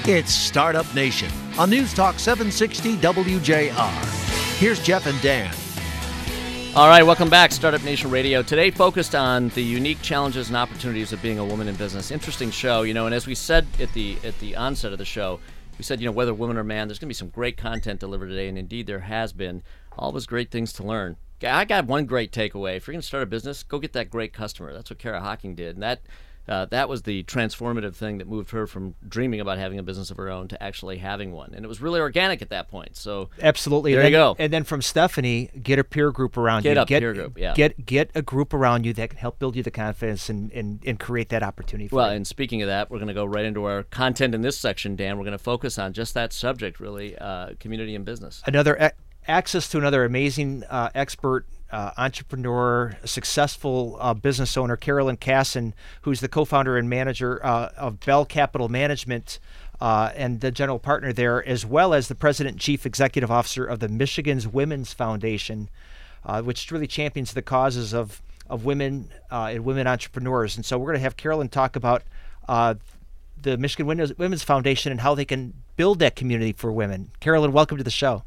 It's Startup Nation on News Talk 760 WJR. Here's Jeff and Dan. All right, welcome back, Startup Nation Radio. Today focused on the unique challenges and opportunities of being a woman in business. Interesting show, and as we said at the onset of the show, we said, whether woman or man, there's going to be some great content delivered today, and indeed there has been. Always great things to learn. I got one great takeaway. If you're going to start a business, go get that great customer. That's what Kara Hocking did, and that was the transformative thing that moved her from dreaming about having a business of her own to actually having one. And it was really organic at that point. So absolutely. There you go. And then from Stephanie, get a peer group around you. Peer group, yeah. Get a group around you that can help build you the confidence and create that opportunity for you. Well, and speaking of that, we're going to go right into our content in this section, Dan. We're going to focus on just that subject, really, community and business. Access to another amazing expert, entrepreneur, successful business owner, Carolyn Casson, who's the co-founder and manager of Bell Capital Management and the general partner there, as well as the president and chief executive officer of the Michigan's Women's Foundation, which really champions the causes of women and women entrepreneurs. And so we're going to have Carolyn talk about the Michigan Women's Foundation and how they can build that community for women. Carolyn, welcome to the show.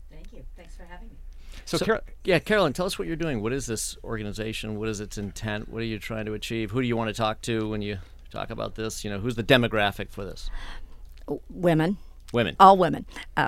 Carolyn, tell us what you're doing. What is this organization? What is its intent? What are you trying to achieve? Who do you want to talk to when you talk about this? Who's the demographic for this? Women. Women. All women.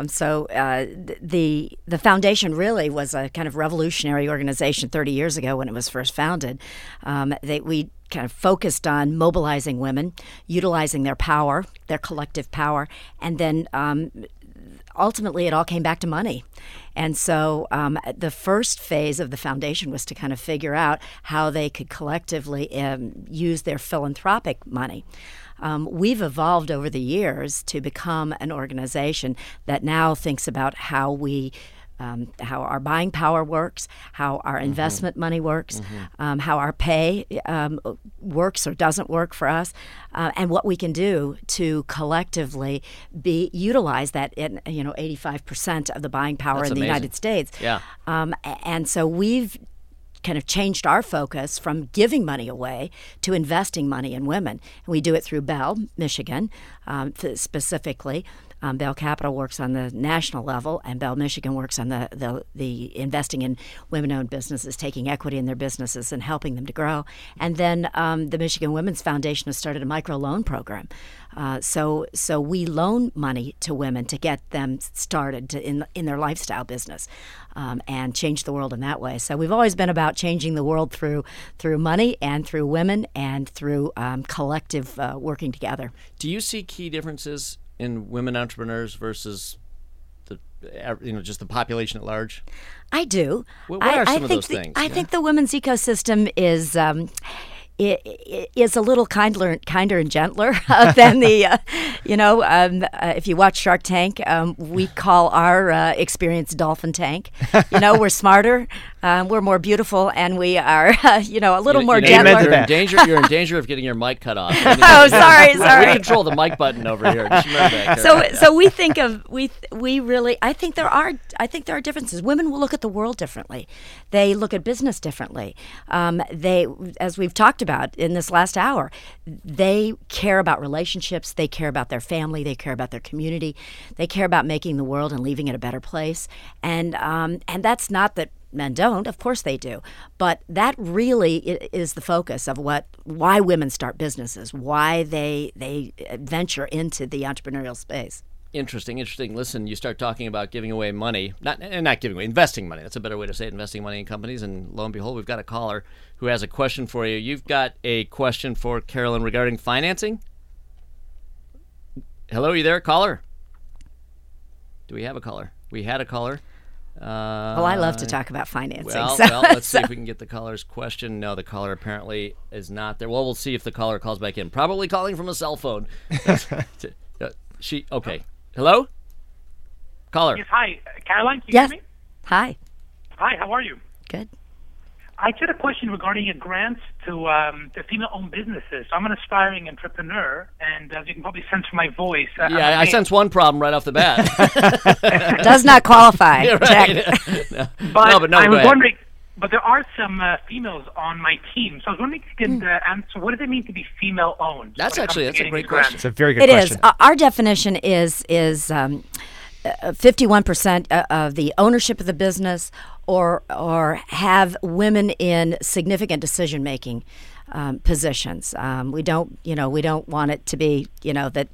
The foundation really was a kind of revolutionary organization 30 years ago when it was first founded. We kind of focused on mobilizing women, utilizing their power, their collective power, and then ultimately it all came back to money. And so the first phase of the foundation was to kind of figure out how they could collectively use their philanthropic money. We've evolved over the years to become an organization that now thinks about how our buying power works, how our investment money works, how our pay works or doesn't work for us, and what we can do to collectively utilize that in 85% of the buying power That's in the amazing. United States. Yeah. And so we've kind of changed our focus from giving money away to investing money in women. And we do it through Bell, Michigan, specifically. Bell Capital works on the national level, and Bell Michigan works on the investing in women-owned businesses, taking equity in their businesses and helping them to grow. And then the Michigan Women's Foundation has started a microloan program. So we loan money to women to get them started in their lifestyle business and change the world in that way. So we've always been about changing the world through money and through women and through collective working together. Do you see key differences in women entrepreneurs versus just the population at large? I do. What are some of those things? I think the women's ecosystem is a little kinder and gentler than the, if you watch Shark Tank, we call our experience Dolphin Tank. We're smarter, we're more beautiful, and we are, a little more gentler. You're in danger of getting your mic cut off. Oh, sorry. We control the mic button over here. Just remember that, Karen. So we think of we really. I think there are differences. Women will look at the world differently. They look at business differently. They, as we've talked about in this last hour, they care about relationships. They care about their family. They care about their community. They care about making the world and leaving it a better place. And that's not that men don't. Of course they do. But that really is the focus of why women start businesses, why they venture into the entrepreneurial space. Interesting. Listen, you start talking about giving away money, not giving away, investing money. That's a better way to say it, investing money in companies. And lo and behold, we've got a caller who has a question for you. You've got a question for Carolyn regarding financing? Hello, are you there, caller? Do we have a caller? We had a caller. Well, I love to talk about financing. Well, let's see if we can get the caller's question. No, the caller apparently is not there. Well, we'll see if the caller calls back in. Probably calling from a cell phone. Okay. Hello? Caller. Yes, hi. Caroline, can you hear me? Hi. Hi, how are you? Good. I had a question regarding a grant to female-owned businesses. I'm an aspiring entrepreneur, and as you can probably sense from my voice... I sense one problem right off the bat. Does not qualify. Yeah, right. But I was wondering, but there are some females on my team. So I was wondering if you could answer, what does it mean to be female-owned? That's a great question. grants? It's a very good It question. is. Our definition is 51% of the ownership of the business, or have women in significant decision-making positions. We don't want it to be, that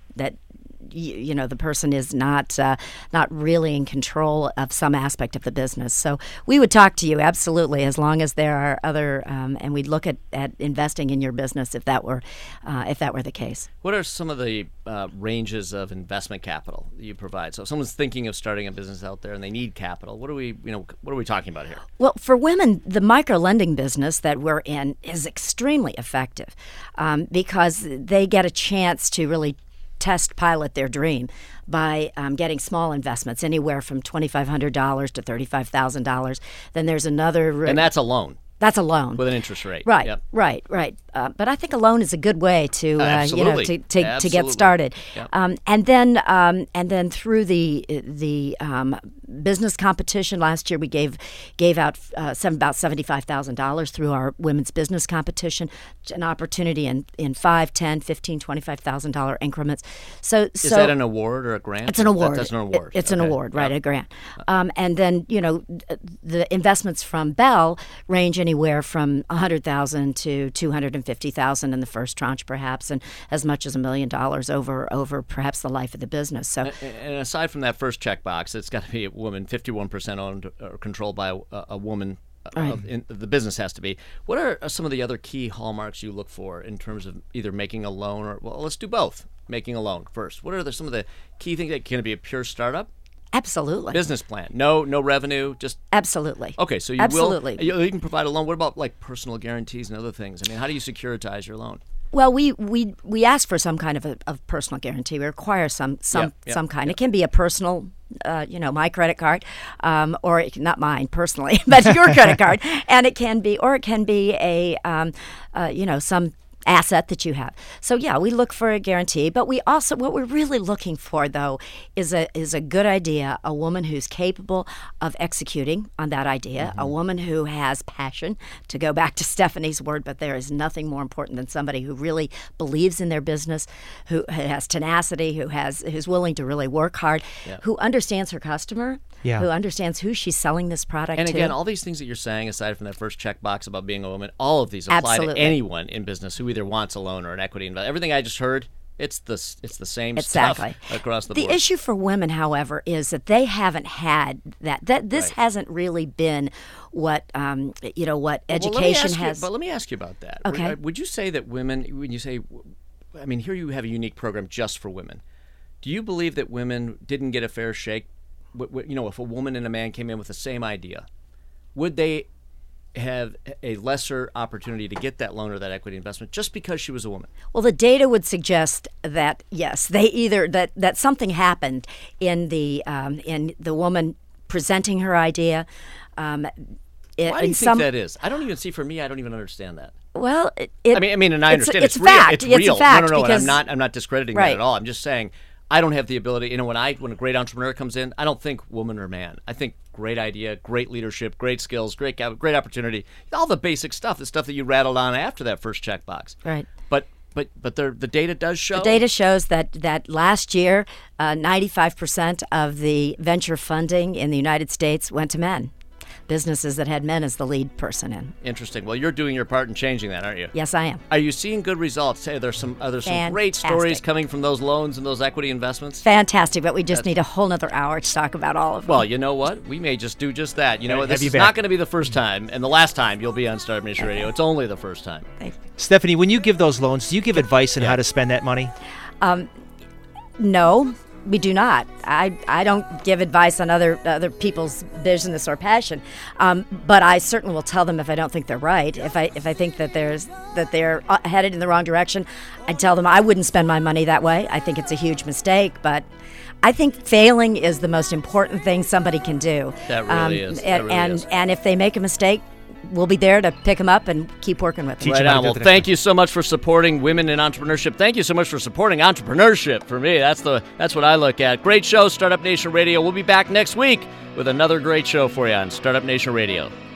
the person is not really in control of some aspect of the business. So we would talk to you, absolutely, as long as there are other, and we'd look at investing in your business if that were the case. What are some of the ranges of investment capital that you provide? So if someone's thinking of starting a business out there and they need capital, what are we talking about here? Well, for women, the micro-lending business that we're in is extremely effective because they get a chance to really pilot their dream by getting small investments, anywhere from $2,500 to $35,000. Then there's another, and that's a loan. That's a loan with an interest rate. Right, yep. right. But I think a loan is a good way to to get started. Yep. And then through the business competition last year, we gave out about $75,000 through our women's business competition, an opportunity in $5,000, $10,000, $15,000, $25,000 increments. So is that an award or a grant? It's an award. That's an award. It's an award, right? Yep. A grant. And then the investments from Bell range anywhere from $100,000 to $250,000 in the first tranche, perhaps, and as much as $1 million over perhaps the life of the business. So, and aside from that first checkbox, it's got to be a woman, 51% owned or controlled by a woman. Right. The business has to be. What are some of the other key hallmarks you look for in terms of either making a loan or, well, let's do both. Making a loan first. What are some of the key things? Can it be a pure startup? Absolutely. Business plan. No revenue. Just absolutely. Okay, so you absolutely. You can provide a loan. What about like personal guarantees and other things? I mean, how do you securitize your loan? Well, we ask for some kind of personal guarantee. We require some kind. Yep. It can be a personal, my credit card, or not mine personally, but your credit card, and it can be a, some asset that you have. So yeah, we look for a guarantee, but we also, what we're really looking for though is a good idea, a woman who's capable of executing on that idea, a woman who has passion, to go back to Stephanie's word, but there is nothing more important than somebody who really believes in their business, who has tenacity, who's willing to really work hard, who understands her customer, who understands who she's selling this product to. And again, all these things that you're saying, aside from that first checkbox about being a woman, all of these apply to anyone in business who either wants a loan or an equity investment. Everything I just heard, it's the same stuff across the board. The issue for women, however, is that they haven't had that this hasn't really been what education has. But let me ask you about that. Okay. Would you say that women, when you say, I mean, here you have a unique program just for women. Do you believe that women didn't get a fair shake? If a woman and a man came in with the same idea, would they have a lesser opportunity to get that loan or that equity investment just because she was a woman? Well, the data would suggest that yes, they either that something happened in the woman presenting her idea. Why do you think that is? I don't even see. For me, I don't even understand that. Well, I mean, and I understand it's real. It's real. It's a fact. No, because, I'm not discrediting that at all. I'm just saying I don't have the ability. When a great entrepreneur comes in, I don't think woman or man. I think great idea, great leadership, great skills, great opportunity, all the basic stuff, the stuff that you rattled on after that first checkbox. Right. But the data does show. The data shows that last year, 95% of the venture funding in the United States went to men. Businesses that had men as the lead person in. Interesting. Well, you're doing your part in changing that, aren't you? Yes, I am. Are you seeing good results? Hey, there's some great stories coming from those loans and those equity investments. Fantastic, but we just need a whole nother hour to talk about all of them. Well, you know what? We may just do just that. You know what? This is not going to be the first time and the last time you'll be on Startup Nation Radio. It's only the first time. Thank you. Stephanie, when you give those loans, do you give advice on how to spend that money? No. We do not. I don't give advice on other people's business or passion, but I certainly will tell them if I don't think they're right. If I think that they're headed in the wrong direction, I tell them I wouldn't spend my money that way. I think it's a huge mistake, but I think failing is the most important thing somebody can do. That really is. And if they make a mistake, we'll be there to pick them up and keep working with them. Right on. Well, thank you so much for supporting women in entrepreneurship. Thank you so much for supporting entrepreneurship. For me, that's what I look at. Great show, Startup Nation Radio. We'll be back next week with another great show for you on Startup Nation Radio.